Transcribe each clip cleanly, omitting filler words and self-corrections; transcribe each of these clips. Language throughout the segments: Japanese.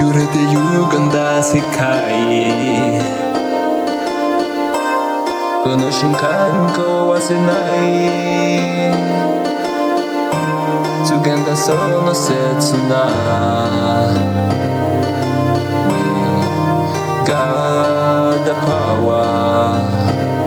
揺れて歪んだ世界、この瞬間壊せない、告げんだその切な We got the power。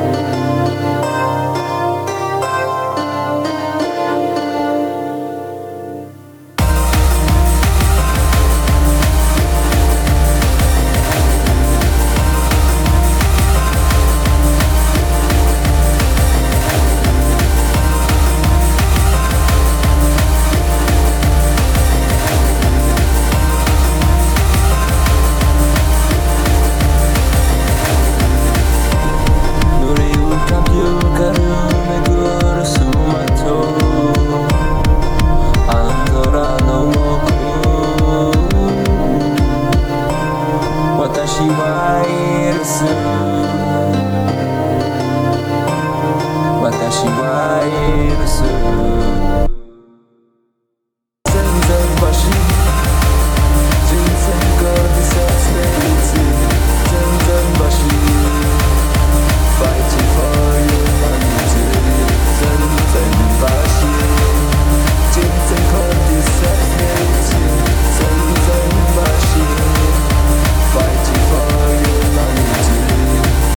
私は許す、私は許す。